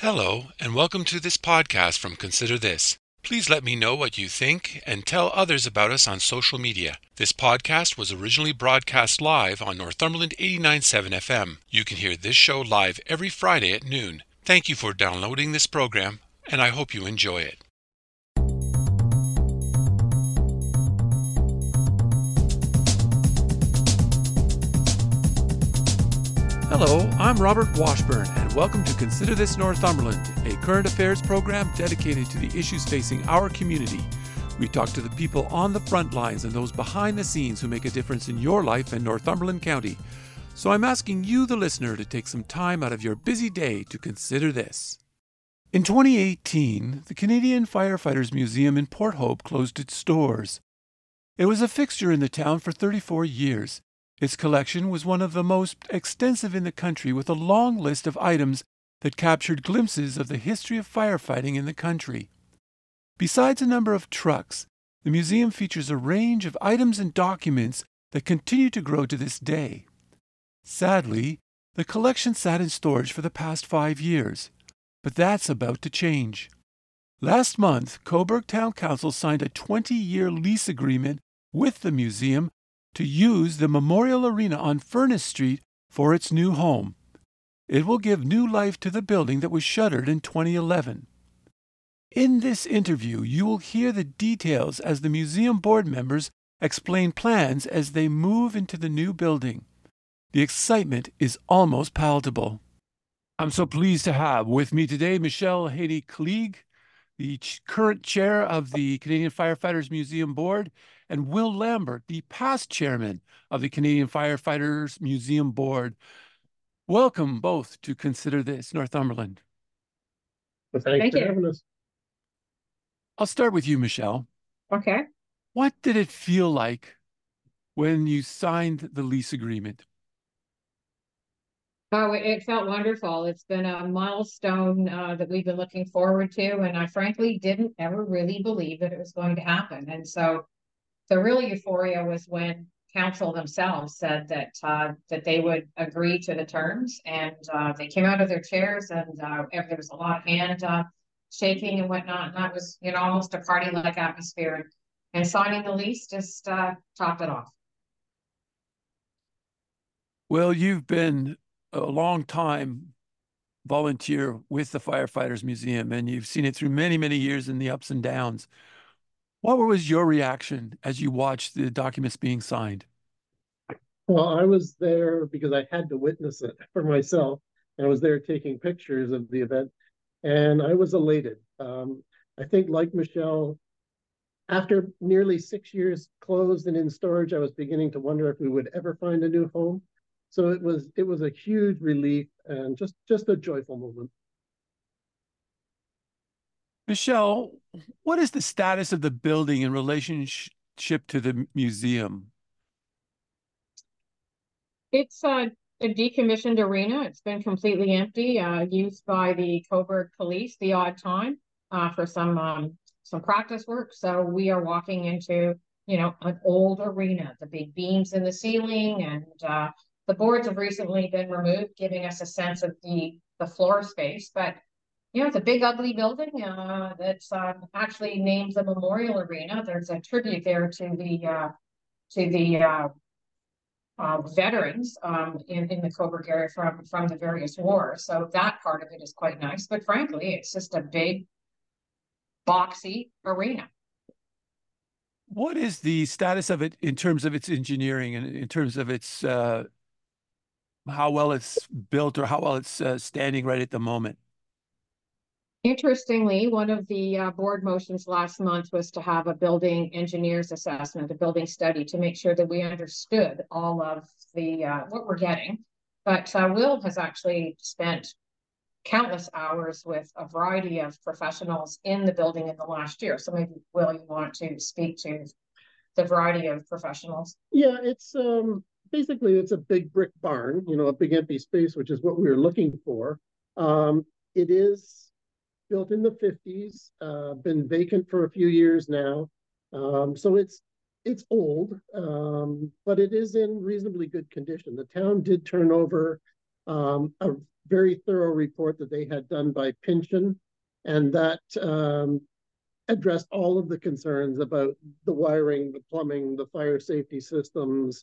Hello, and welcome to this podcast from Consider This. Please let me know what you think and tell others about us on social media. This podcast was originally broadcast live on Northumberland 89.7 FM. You can hear this show live every Friday at noon. Thank you for downloading this program, and I hope you enjoy it. Hello, I'm Robert Washburn, and welcome to Consider This Northumberland, a current affairs program dedicated to the issues facing our community. We talk to the people on the front lines and those behind the scenes who make a difference in your life in Northumberland County. So I'm asking you, the listener, to take some time out of your busy day to consider this. In 2018, the Canadian Firefighters Museum in Port Hope closed its doors. It was a fixture in the town for 34 years. Its collection was one of the most extensive in the country, with a long list of items that captured glimpses of the history of firefighting in the country. Besides a number of trucks, the museum features a range of items and documents that continue to grow to this day. Sadly, the collection sat in storage for the past 5 years, but that's about to change. Last month, Cobourg Town Council signed a 20-year lease agreement with the museum to use the Memorial Arena on Furnace Street for its new home. It will give new life to the building that was shuttered in 2011. In this interview, you will hear the details as the museum board members explain plans as they move into the new building. The excitement is almost palatable. I'm so pleased to have with me today Michelle Haney-Klieg, the current chair of the Canadian Firefighters Museum Board, and Will Lambert, the past chairman of the Canadian Firefighters Museum Board. Welcome both to Consider This, Northumberland. Well, thanks for having us. I'll start with you, Michelle. Okay. What did it feel like when you signed the lease agreement? Oh, it felt wonderful. It's been a milestone that we've been looking forward to, and I frankly didn't ever really believe that it was going to happen. And so the real euphoria was when council themselves said that they would agree to the terms, and they came out of their chairs, and there was a lot of hand shaking and whatnot, and that was almost a party-like atmosphere. And signing the lease just topped it off. Well, you've been a long time volunteer with the Firefighters Museum, and you've seen it through many, many years in the ups and downs. What was your reaction as you watched the documents being signed? Well, I was there because I had to witness it for myself. I was there taking pictures of the event, and I was elated. I think, like Michelle, after nearly 6 years closed and in storage, I was beginning to wonder if we would ever find a new home. So it was a huge relief and just a joyful moment. Michelle, what is the status of the building in relationship to the museum? It's a decommissioned arena. It's been completely empty, used by the Cobourg Police the odd time for some practice work. So we are walking into, an old arena, the big beams in the ceiling, and the boards have recently been removed, giving us a sense of the floor space. But it's a big, ugly building that's actually named the Memorial Arena. There's a tribute there to the veterans in the Cobourg area from the various wars. So that part of it is quite nice. But frankly, it's just a big, boxy arena. What is the status of it in terms of its engineering and in terms of its how well it's built or how well it's standing right at the moment? Interestingly, one of the board motions last month was to have a building engineer's assessment, a building study, to make sure that we understood all of the what we're getting. But Will has actually spent countless hours with a variety of professionals in the building in the last year. So maybe, Will, you want to speak to the variety of professionals? Yeah, it's basically it's a big brick barn, a big empty space, which is what we were looking for. It is built in the 50s, been vacant for a few years now. So it's old, but it is in reasonably good condition. The town did turn over a very thorough report that they had done by Pynchon, and that addressed all of the concerns about the wiring, the plumbing, the fire safety systems,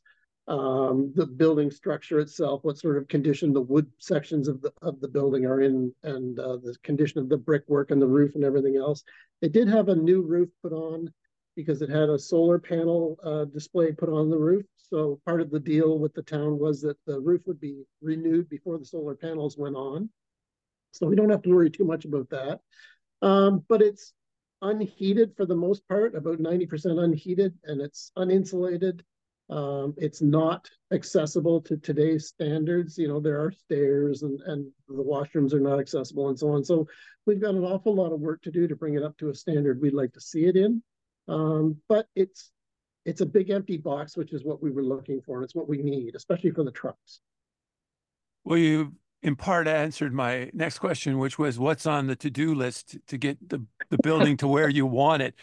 the building structure itself, what sort of condition the wood sections of the building are in, and the condition of the brickwork and the roof and everything else. They did have a new roof put on because it had a solar panel display put on the roof. So part of the deal with the town was that the roof would be renewed before the solar panels went on. So we don't have to worry too much about that. But it's unheated for the most part, about 90% unheated, and it's uninsulated. It's not accessible to today's standards. You know, there are stairs and the washrooms are not accessible and so on. So we've got an awful lot of work to do to bring it up to a standard we'd like to see it in. But it's a big empty box, which is what we were looking for. And it's what we need, especially for the trucks. Well, you in part answered my next question, which was what's on the to-do list to get the building to where you want it.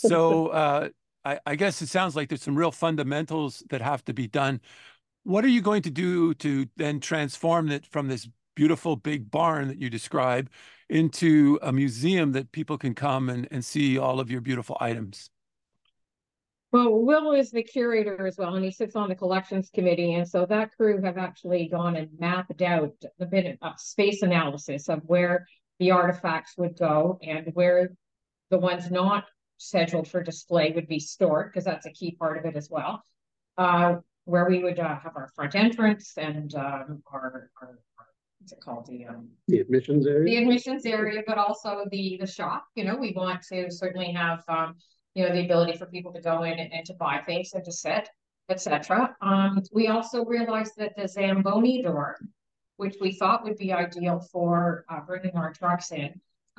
So I guess it sounds like there's some real fundamentals that have to be done. What are you going to do to then transform it from this beautiful big barn that you describe into a museum that people can come and see all of your beautiful items? Well, Will is the curator as well, and he sits on the collections committee. And so that crew have actually gone and mapped out a bit of space analysis of where the artifacts would go and where the ones not scheduled for display would be stored, because that's a key part of it as well. Where we would have our front entrance and our what's it called? The admissions area. The admissions area, but also the shop. You know, we want to certainly have you know, the ability for people to go in and to buy things and to sit, etc. We also realized that the Zamboni door, which we thought would be ideal for bringing our trucks in,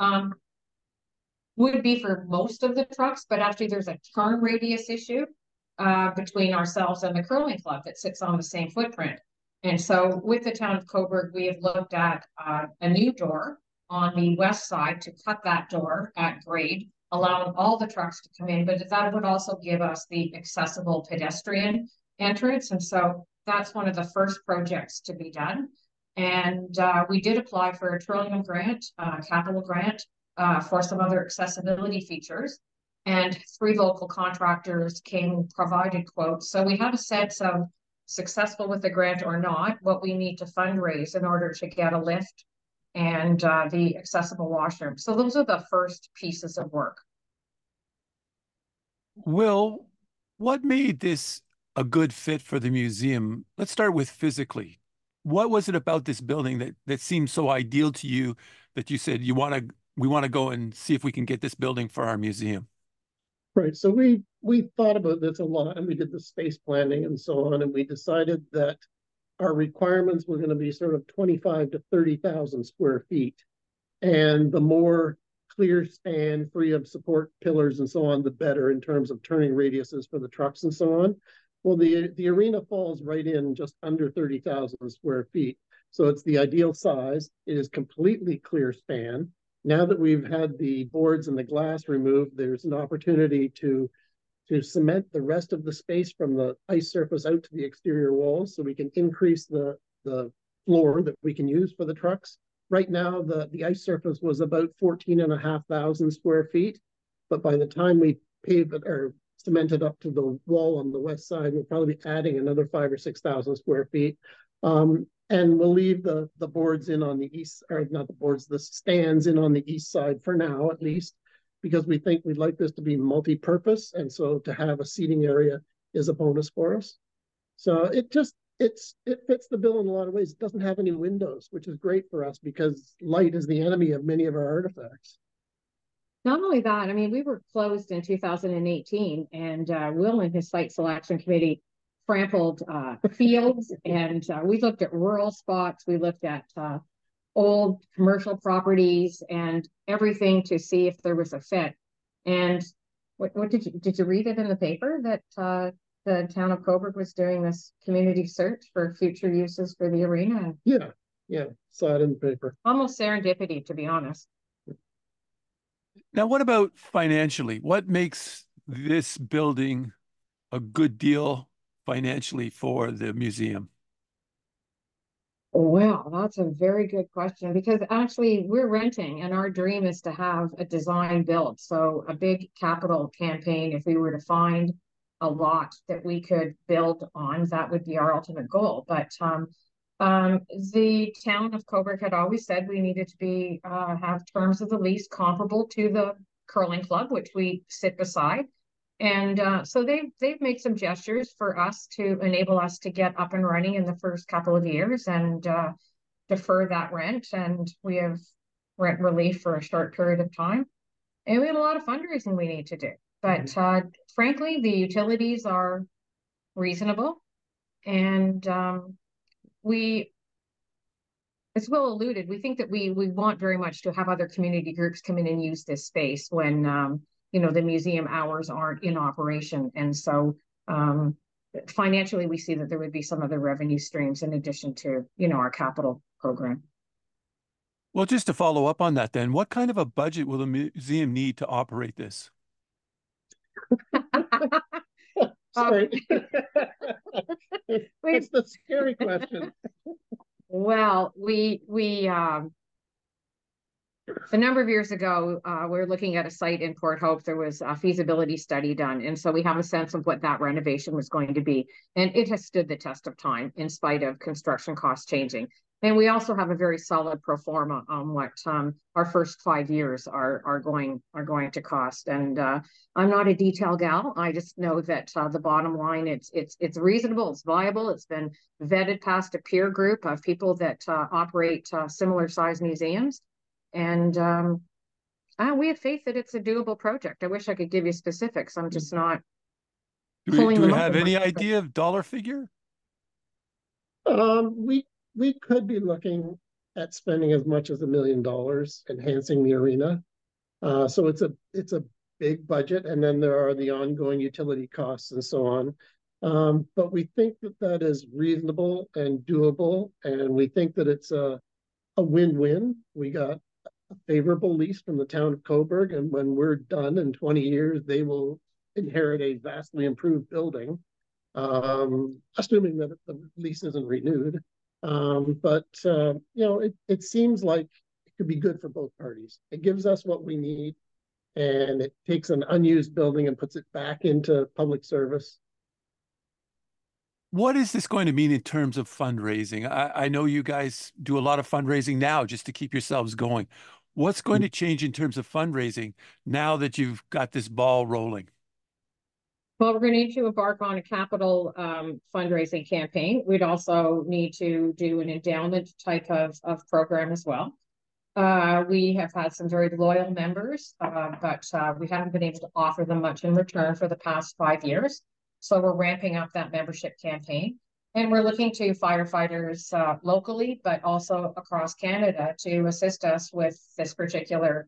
would be for most of the trucks, but actually there's a turn radius issue between ourselves and the curling club that sits on the same footprint. And so with the town of Cobourg, we have looked at a new door on the west side to cut that door at grade, allowing all the trucks to come in, but that would also give us the accessible pedestrian entrance. And so that's one of the first projects to be done. And we did apply for a Trillium grant, capital grant, for some other accessibility features. And 3 local contractors provided quotes. So we have a sense of successful with the grant or not, what we need to fundraise in order to get a lift and the accessible washroom. So those are the first pieces of work. Will, what made this a good fit for the museum? Let's start with physically. What was it about this building that seemed so ideal to you that you said we want to go and see if we can get this building for our museum? Right. So we thought about this a lot, and we did the space planning and so on, and we decided that our requirements were going to be sort of 25 to 30,000 square feet. And the more clear span, free of support pillars and so on, the better in terms of turning radiuses for the trucks and so on. Well, the arena falls right in just under 30,000 square feet. So it's the ideal size. It is completely clear span. Now that we've had the boards and the glass removed, there's an opportunity to cement the rest of the space from the ice surface out to the exterior walls so we can increase the floor that we can use for the trucks. Right now, the ice surface was about 14,500 square feet, but by the time we pave it or cement it up to the wall on the west side, we'll probably be adding another 5,000 or 6,000 square feet. And we'll leave the boards in on the east, or not the boards, the stands in on the east side for now, at least, because we think we'd like this to be multi-purpose. And so to have a seating area is a bonus for us. So it fits the bill in a lot of ways. It doesn't have any windows, which is great for us because light is the enemy of many of our artifacts. Not only that, I mean, we were closed in 2018, and Will and his site selection committee trampled fields, and we looked at rural spots. We looked at old commercial properties and everything to see if there was a fit. And what did you read it in the paper that the town of Cobourg was doing this community search for future uses for the arena? Yeah, saw it in the paper. Almost serendipity, to be honest. Now, what about financially? What makes this building a good deal financially for the museum? Well, that's a very good question because actually we're renting and our dream is to have a design built. So a big capital campaign, if we were to find a lot that we could build on, that would be our ultimate goal. But the town of Cobourg had always said we needed to be have terms of the lease comparable to the curling club, which we sit beside. And so they've made some gestures for us to enable us to get up and running in the first couple of years and defer that rent. And we have rent relief for a short period of time. And we have a lot of fundraising we need to do. But frankly, the utilities are reasonable. And we, as well alluded, we think that we want very much to have other community groups come in and use this space when the museum hours aren't in operation. And so financially, we see that there would be some other revenue streams in addition to, our capital program. Well, just to follow up on that then, what kind of a budget will the museum need to operate this? Sorry. It's the scary question. Well, a number of years ago, we were looking at a site in Port Hope. There was a feasibility study done. And so we have a sense of what that renovation was going to be. And it has stood the test of time in spite of construction costs changing. And we also have a very solid pro forma on what our first 5 years are going to cost. And I'm not a detail gal. I just know that the bottom line, it's reasonable, it's viable, it's been vetted past a peer group of people that operate similar size museums. And we have faith that it's a doable project. I wish I could give you specifics. I'm just not. Do we have any idea of dollar figure? We could be looking at spending as much as $1 million enhancing the arena. So it's a big budget, and then there are the ongoing utility costs and so on. But we think that is reasonable and doable, and we think that it's a win-win. We got a favorable lease from the town of Cobourg, and when we're done in 20 years, they will inherit a vastly improved building, assuming that the lease isn't renewed. But it seems like it could be good for both parties. It gives us what we need, and it takes an unused building and puts it back into public service. What is this going to mean in terms of fundraising? I know you guys do a lot of fundraising now just to keep yourselves going. What's going to change in terms of fundraising now that you've got this ball rolling? Well, we're going to need to embark on a capital fundraising campaign. We'd also need to do an endowment type of program as well. We have had some very loyal members, but we haven't been able to offer them much in return for the past 5 years. So we're ramping up that membership campaign. And we're looking to firefighters locally, but also across Canada to assist us with this particular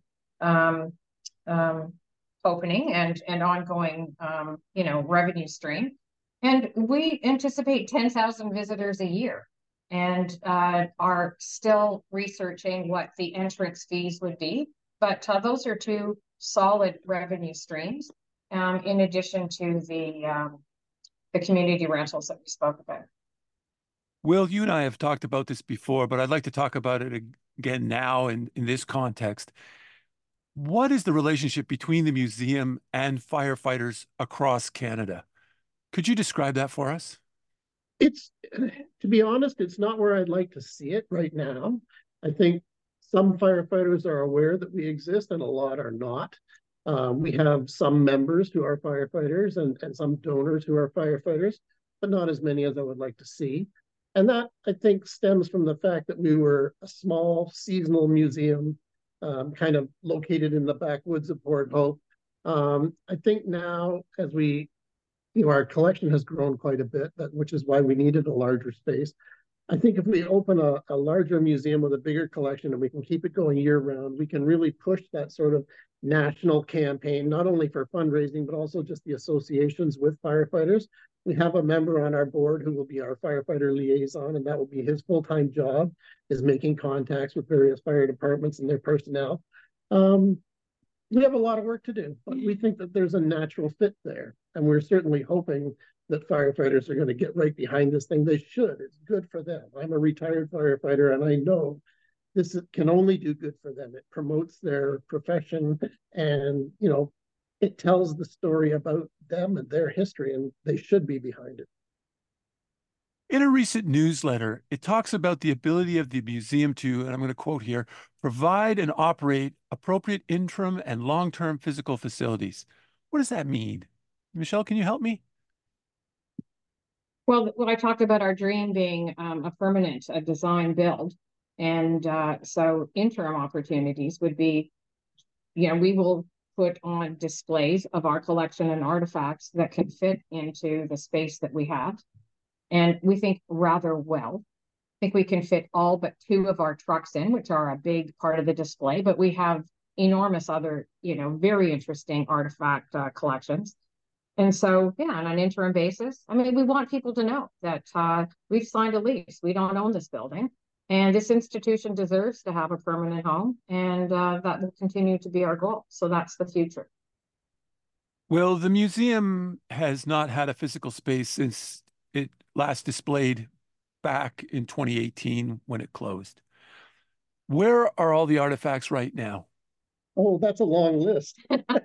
opening and ongoing, revenue stream. And we anticipate 10,000 visitors a year and are still researching what the entrance fees would be. But those are two solid revenue streams in addition to the community rentals that we spoke about. Will, you and I have talked about this before, but I'd like to talk about it again now in this context. What is the relationship between the museum and firefighters across Canada? Could you describe that for us? To be honest, it's not where I'd like to see it right now. I think some firefighters are aware that we exist and a lot are not. We have some members who are firefighters and some donors who are firefighters, but not as many as I would like to see. And that, I think, stems from the fact that we were a small seasonal museum kind of located in the backwoods of Port Hope. I think now as our collection has grown quite a bit, which is why we needed a larger space. I think if we open a larger museum with a bigger collection and we can keep it going year round, we can really push that sort of national campaign, not only for fundraising, but also just the associations with firefighters. We have a member on our board who will be our firefighter liaison, and that will be his full-time job, is making contacts with various fire departments and their personnel. We have a lot of work to do, but we think that there's a natural fit there. And we're certainly hoping that firefighters are going to get right behind this thing. They should. It's good for them. I'm a retired firefighter, and I know can only do good for them. It promotes their profession, and it tells the story about them and their history, and they should be behind it. In a recent newsletter, it talks about the ability of the museum to, and I'm going to quote here, provide and operate appropriate interim and long-term physical facilities. What does that mean? Michelle, can you help me? Well, I talked about our dream being a permanent, a design build. And so interim opportunities would be, we will put on displays of our collection and artifacts that can fit into the space that we have. And we think rather well. I think we can fit all but 2 of our trucks in, which are a big part of the display, but we have enormous other, very interesting artifact collections. And so, yeah, on an interim basis, I mean, we want people to know that we've signed a lease. We don't own this building. And this institution deserves to have a permanent home. And that will continue to be our goal. So that's the future. Well, the museum has not had a physical space since it last displayed back in 2018 when it closed. Where are all the artifacts right now? Oh, that's a long list.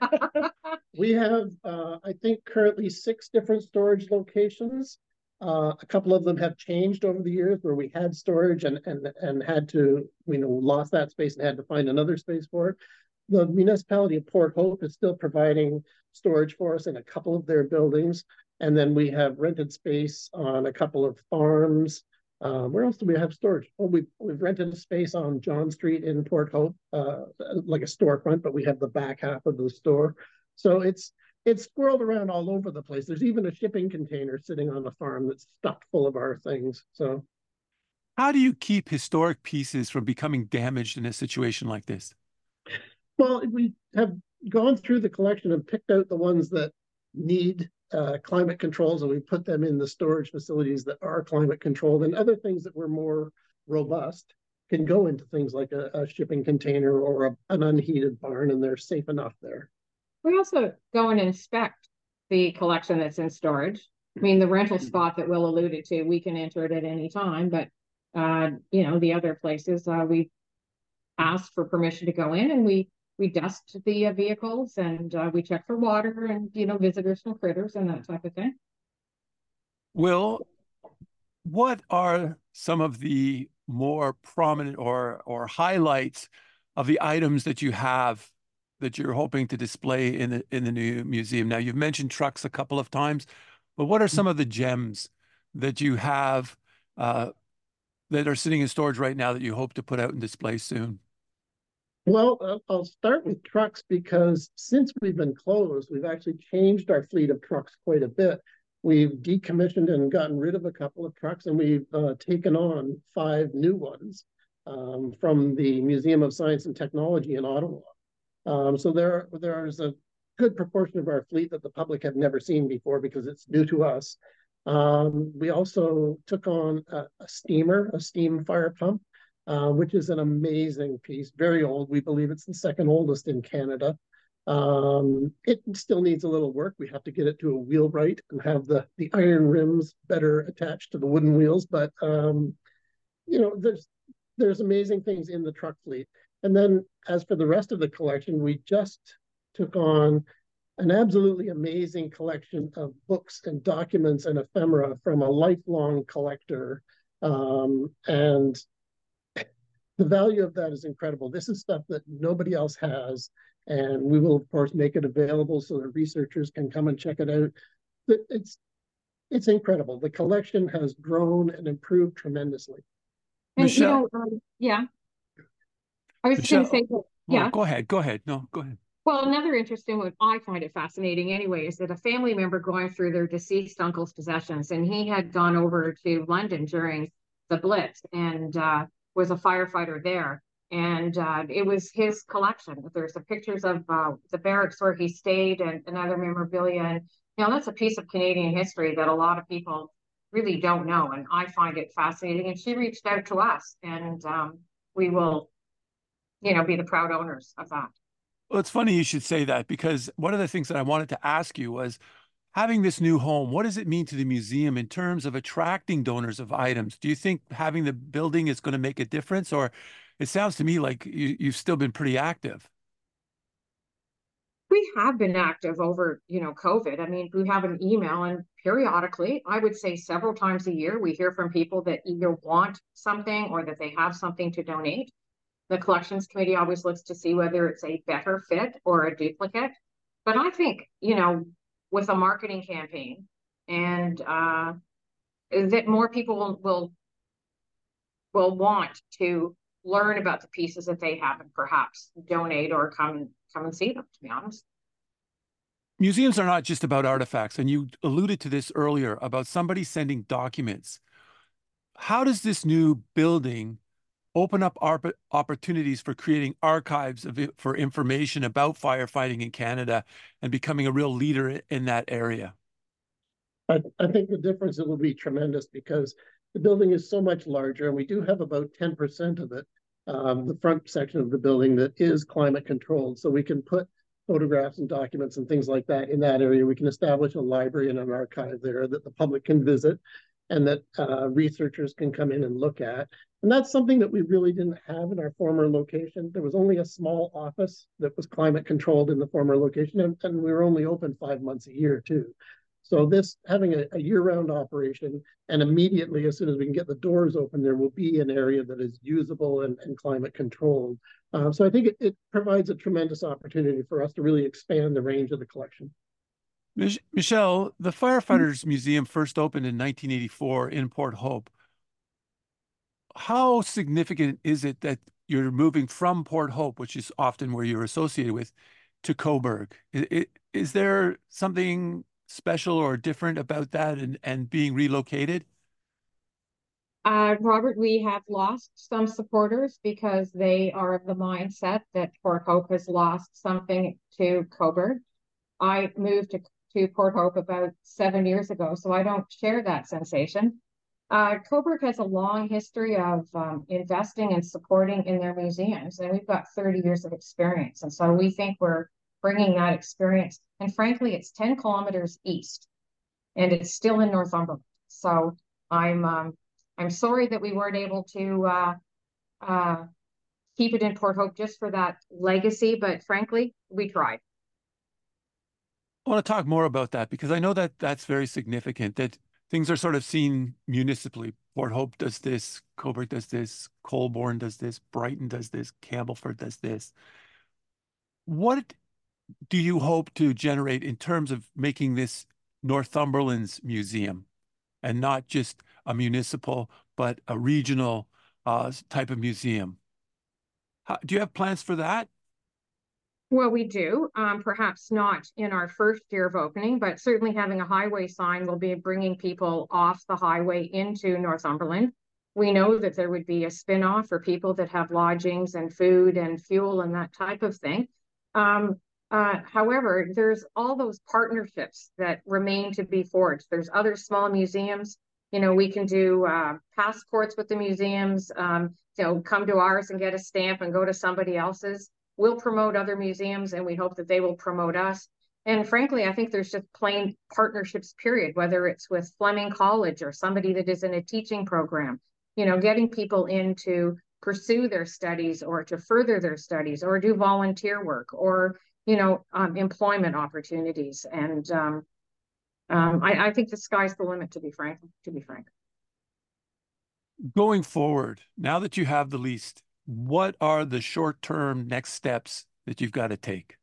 We have, I think, currently 6 different storage locations. A couple of them have changed over the years where we had storage and had to, lost that space and had to find another space for it. The municipality of Port Hope is still providing storage for us in a couple of their buildings. And then we have rented space on a couple of farms. Where else do we have storage? Oh, we've rented a space on John Street in Port Hope, like a storefront, but we have the back half of the store. So it's swirled around all over the place. There's even a shipping container sitting on the farm that's stuffed full of our things. So how do you keep historic pieces from becoming damaged in a situation like this? Well, we have gone through the collection and picked out the ones that need climate controls, and we put them in the storage facilities that are climate controlled, and other things that were more robust can go into things like a shipping container or an unheated barn, and they're safe enough there. We also go and inspect the collection that's in storage. I mean, the rental spot that Will alluded to, we can enter it at any time, but the other places, we ask for permission to go in, and we dust the vehicles, and we check for water and, visitors and critters and that type of thing. Will, what are some of the more prominent or highlights of the items that you have that you're hoping to display in the new museum? Now, you've mentioned trucks a couple of times, but what are some of the gems that you have that are sitting in storage right now that you hope to put out and display soon? Well, I'll start with trucks because since we've been closed, we've actually changed our fleet of trucks quite a bit. We've decommissioned and gotten rid of a couple of trucks, and we've taken on 5 new ones from the Museum of Science and Technology in Ottawa. So there's a good proportion of our fleet that the public have never seen before because it's new to us. We also took on a steam fire pump, which is an amazing piece, very old. We believe it's the 2nd oldest in Canada. It still needs a little work. We have to get it to a wheelwright and have the iron rims better attached to the wooden wheels. But there's amazing things in the truck fleet. And then as for the rest of the collection, we just took on an absolutely amazing collection of books and documents and ephemera from a lifelong collector. And the value of that is incredible. This is stuff that nobody else has. And we will, of course, make it available so that researchers can come and check it out. It's incredible. The collection has grown and improved tremendously. And, Michelle, yeah. I was going to say, yeah. Go ahead. No, go ahead. Well, another interesting one, I find it fascinating anyway, is that a family member going through their deceased uncle's possessions, and he had gone over to London during the Blitz and was a firefighter there. And it was his collection. There's the pictures of the barracks where he stayed and other memorabilia. And, that's a piece of Canadian history that a lot of people really don't know. And I find it fascinating. And she reached out to us, and we will, be the proud owners of that. Well, it's funny you should say that, because one of the things that I wanted to ask you was, Having this new home, what does it mean to the museum in terms of attracting donors of items? Do you think having the building is going to make a difference, or it sounds to me like you've still been pretty active? We have been active over, COVID. I mean, we have an email, and periodically, I would say several times a year, we hear from people that either want something or that they have something to donate. The collections committee always looks to see whether it's a better fit or a duplicate. But I think, with a marketing campaign and that more people will want to learn about the pieces that they have and perhaps donate or come and see them, to be honest. Museums are not just about artifacts, and you alluded to this earlier about somebody sending documents. How does this new building open up opportunities for creating archives for information about firefighting in Canada and becoming a real leader in that area? I think the difference will be tremendous because the building is so much larger, and we do have about 10% of it, the front section of the building, that is climate controlled. So we can put photographs and documents and things like that in that area. We can establish a library and an archive there that the public can visit and that researchers can come in and look at. And that's something that we really didn't have in our former location. There was only a small office that was climate controlled in the former location, and we were only open 5 months a year too. So this, having a year-round operation, and immediately as soon as we can get the doors open, there will be an area that is usable and climate controlled. So I think it provides a tremendous opportunity for us to really expand the range of the collection. Michelle, the Firefighters Museum first opened in 1984 in Port Hope. How significant is it that you're moving from Port Hope, which is often where you're associated with, to Cobourg? Is there something special or different about that and being relocated? Robert, we have lost some supporters because they are of the mindset that Port Hope has lost something to Cobourg. I moved to Port Hope about 7 years ago, so I don't share that sensation. Cobourg has a long history of investing and supporting in their museums, and we've got 30 years of experience. And so we think we're bringing that experience. And frankly, it's 10 kilometers east, and it's still in Northumberland. So I'm sorry that we weren't able to keep it in Port Hope just for that legacy, but frankly, we tried. I want to talk more about that because I know that that's very significant, that things are sort of seen municipally. Port Hope does this, Cobourg does this, Colborne does this, Brighton does this, Campbellford does this. What do you hope to generate in terms of making this Northumberland's museum and not just a municipal, but a regional type of museum? Do you have plans for that? Well, we do, perhaps not in our first year of opening, but certainly having a highway sign will be bringing people off the highway into Northumberland. We know that there would be a spin-off for people that have lodgings and food and fuel and that type of thing. However, there's all those partnerships that remain to be forged. There's other small museums. We can do passports with the museums, come to ours and get a stamp and go to somebody else's. We'll promote other museums, and we hope that they will promote us. And frankly, I think there's just plain partnerships, period, whether it's with Fleming College or somebody that is in a teaching program, getting people in to pursue their studies or to further their studies or do volunteer work or, employment opportunities. And I think the sky's the limit, to be frank. Going forward, now that you have the lease, what are the short-term next steps that you've got to take?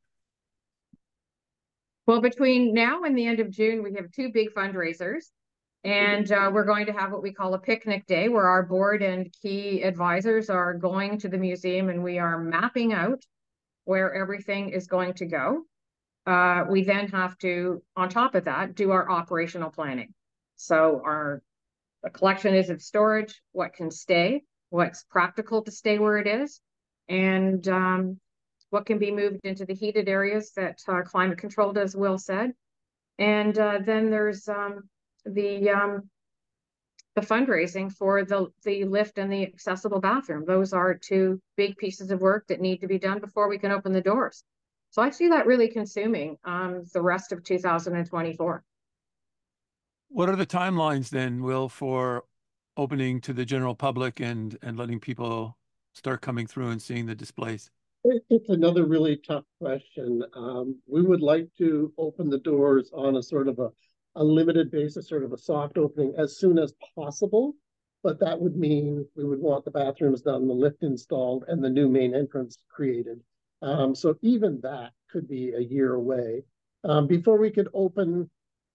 Well, between now and the end of June, we have 2 big fundraisers, and we're going to have what we call a picnic day where our board and key advisors are going to the museum and we are mapping out where everything is going to go. We then have to, on top of that, do our operational planning. So the collection is in storage, what can stay, what's practical to stay where it is, and what can be moved into the heated areas that climate controlled, as Will said. And then there's the fundraising for the lift and the accessible bathroom. Those are 2 big pieces of work that need to be done before we can open the doors. So I see that really consuming the rest of 2024. What are the timelines then, Will, for opening to the general public and letting people start coming through and seeing the displays? It's another really tough question. We would like to open the doors on a sort of a limited basis, sort of a soft opening as soon as possible. But that would mean we would want the bathrooms done, the lift installed, and the new main entrance created. So even that could be a year away. Before we could open,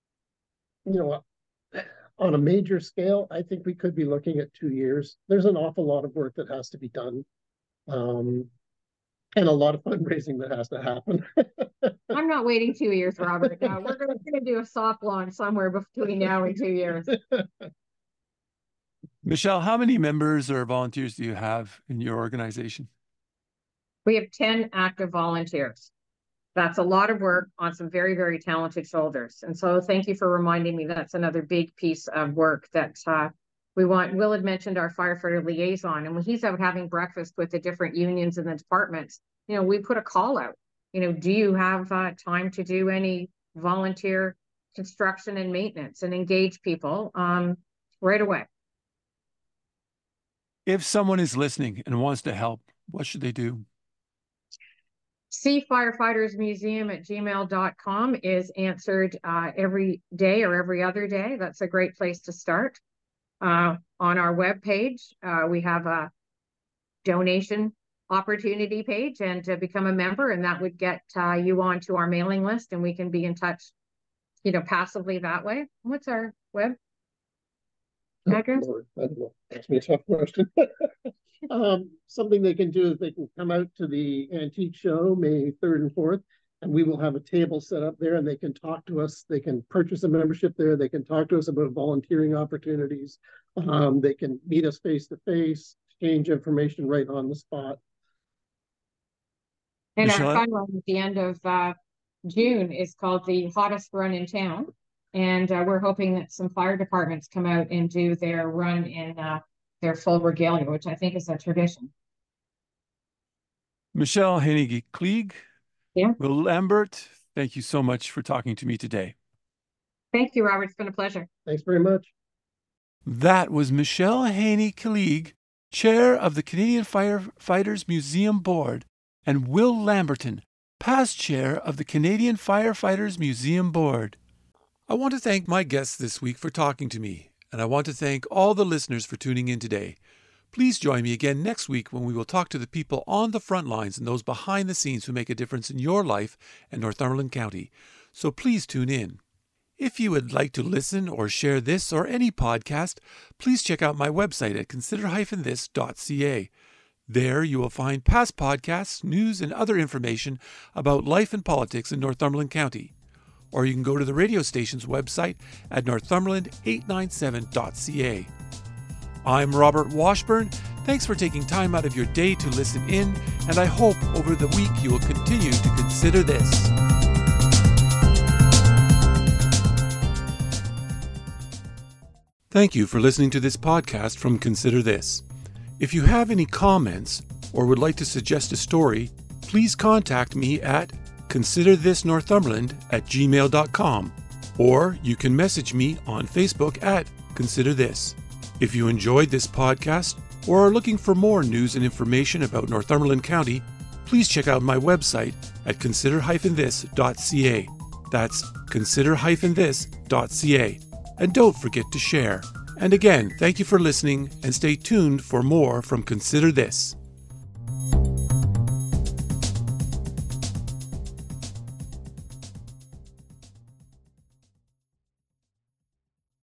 on a major scale, I think we could be looking at 2 years. There's an awful lot of work that has to be done. And a lot of fundraising that has to happen. I'm not waiting 2 years, Robert. We're going to do a soft launch somewhere between now and 2 years. Michelle, how many members or volunteers do you have in your organization? We have 10 active volunteers. That's a lot of work on some very, very talented shoulders. And so thank you for reminding me that's another big piece of work that we want. Will had mentioned our firefighter liaison, and when he's out having breakfast with the different unions and the departments, we put a call out. Do you have time to do any volunteer construction and maintenance and engage people right away? If someone is listening and wants to help, what should they do? cfirefightersmuseum@gmail.com is answered every day or every other day. That's a great place to start. On our webpage, we have a donation opportunity page and to become a member, and that would get you onto our mailing list, and we can be in touch, passively that way. What's our web address? I don't know. That's me a tough question. Something they can do is they can come out to the antique show May 3rd and 4th, and we will have a table set up there, and they can talk to us. They can purchase a membership there. They can talk to us about volunteering opportunities. They can meet us face to face, exchange information right on the spot. And Michelle? Our fun run at the end of June is called the Hottest Run in Town. And we're hoping that some fire departments come out and do their run in their full regalia, which I think is a tradition. Michelle Hennigy-Klieg, yeah. Will Lambert, thank you so much for talking to me today. Thank you, Robert. It's been a pleasure. Thanks very much. That was Michelle Hennigy-Klieg, Chair of the Canadian Firefighters Museum Board, and Will Lamberton, past Chair of the Canadian Firefighters Museum Board. I want to thank my guests this week for talking to me, and I want to thank all the listeners for tuning in today. Please join me again next week when we will talk to the people on the front lines and those behind the scenes who make a difference in your life and Northumberland County. So please tune in. If you would like to listen or share this or any podcast, please check out my website at consider-this.ca. There you will find past podcasts, news, and other information about life and politics in Northumberland County. Or you can go to the radio station's website at northumberland897.ca. I'm Robert Washburn. Thanks for taking time out of your day to listen in, and I hope over the week you will continue to consider this. Thank you for listening to this podcast from Consider This. If you have any comments or would like to suggest a story, please contact me at considerthisnorthumberland@gmail.com, or you can message me on Facebook at Consider This. If you enjoyed this podcast or are looking for more news and information about Northumberland County, please check out my website at consider-this.ca. That's consider-this.ca. And don't forget to share. And again, thank you for listening, and stay tuned for more from Consider This.